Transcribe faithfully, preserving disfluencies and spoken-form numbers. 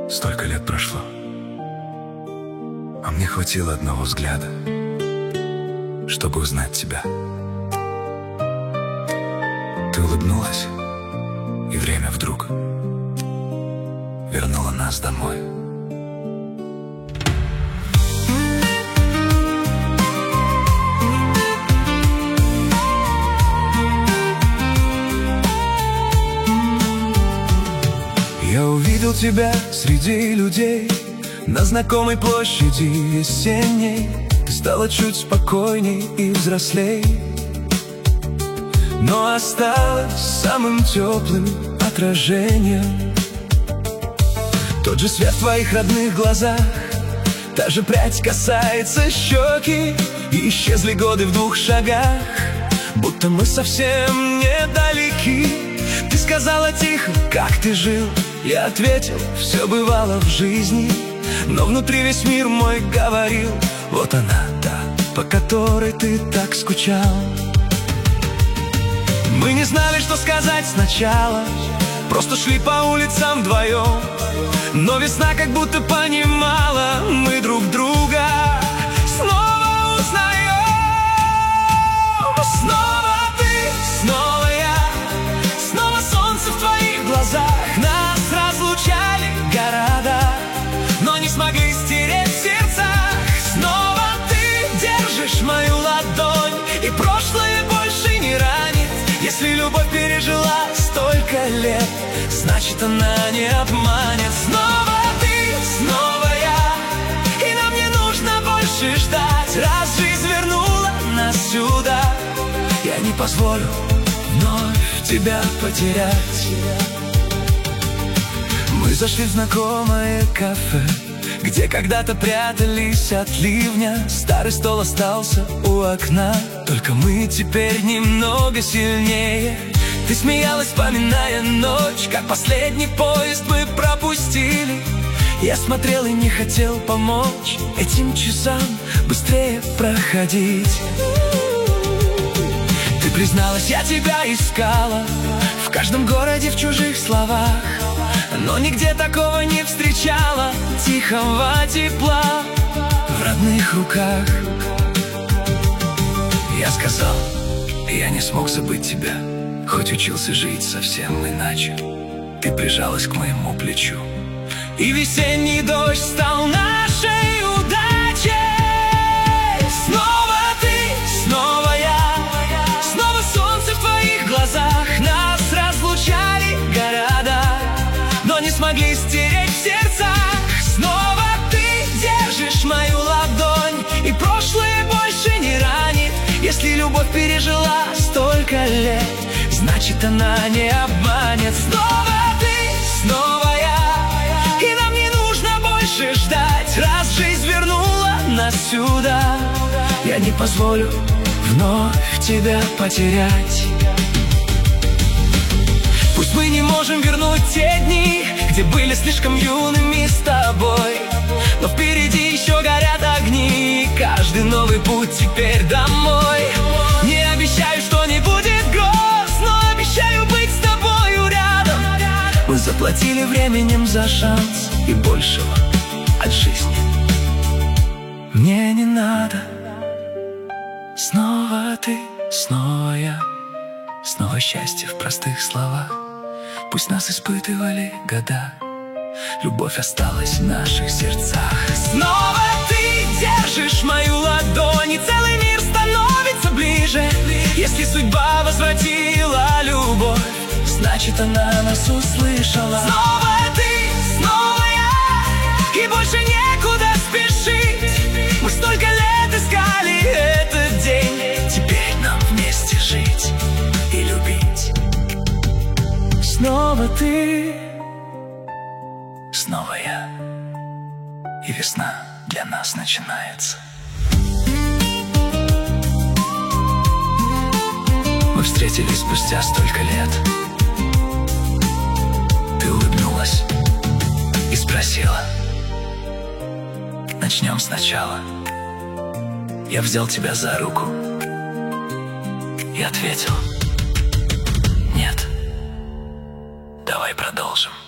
Столько лет прошло, а мне хватило одного взгляда, чтобы узнать тебя. Ты улыбнулась, и время вдруг вернуло нас домой. Я увидел тебя среди людей на знакомой площади весенней. Ты стала чуть спокойней и взрослей, но осталась самым теплым отражением. Тот же свет в твоих родных глазах, та же прядь касается щеки, и исчезли годы в двух шагах, будто мы совсем недалеки. Ты сказала тихо, как ты жил. Я ответил, все бывало в жизни, но внутри весь мир мой говорил: вот она та, по которой ты так скучал. Мы не знали, что сказать сначала, просто шли по улицам вдвоем, но весна как будто понимала, мы друг друга снова узнаем. Снова ты, снова я, снова солнце в твоих глазах. Нас разлучали города, но не смогли стереть в сердцах. Снова ты держишь мою ладонь, и прошлое больше не ранит. Если любовь пережила столько лет, значит она не обманет. Снова ты, снова я, и нам не нужно больше ждать. Раз жизнь вернула нас сюда, я не позволю вновь тебя потерять. Мы зашли в знакомое кафе, где когда-то прятались от ливня. Старый стол остался у окна, только мы теперь немного сильнее. Ты смеялась, вспоминая ночь, как последний поезд мы пропустили. Я смотрел и не хотел помочь этим часам быстрее проходить. Ты призналась, я тебя искала в каждом городе, в чужих словах, но нигде такого не встречала тихого тепла в родных руках. Я сказал, я не смог забыть тебя, хоть учился жить совсем иначе. Ты прижалась к моему плечу, и весенний дождь стал нашей удачей. Снова ты, снова я, снова солнце в твоих глазах. Нас разлучали города, но не смогли стереть в сердцах. Снова ты держишь мою ладонь, и прошлое больше не ранит. Если любовь пережила столько лет, значит она не обманет. Снова ты, снова я, и нам не нужно больше ждать. Раз жизнь вернула нас сюда, я не позволю вновь тебя потерять. Пусть мы не можем вернуть те дни, где были слишком юными с тобой, но впереди еще горят огни, каждый новый путь теперь домой. Не обещаю, что не будет гроз, но обещаю быть с тобою рядом. Мы заплатили временем за шанс, и большего от жизни мне не надо. Снова ты, снова я, снова счастье в простых словах. Пусть нас испытывали года, любовь осталась в наших сердцах. Снова ты держишь мою ладонь, и целый мир становится ближе. Если судьба возвратила любовь, значит она нас услышала. Снова ты, снова я, и больше некуда спешить. Мы столько лет искали этот день, теперь нам вместе жить и любить. Снова ты, снова я, и весна для нас начинается. Мы встретились спустя столько лет. Ты улыбнулась и спросила: начнем сначала. Я взял тебя за руку и ответил: нет, давай продолжим.